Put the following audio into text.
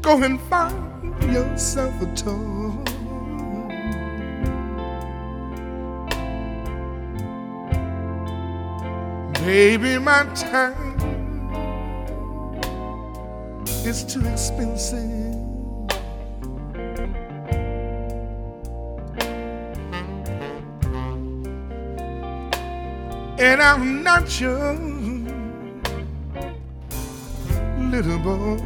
Go and find yourself a toy. Baby, my time is too expensive. And I'm not your little boy.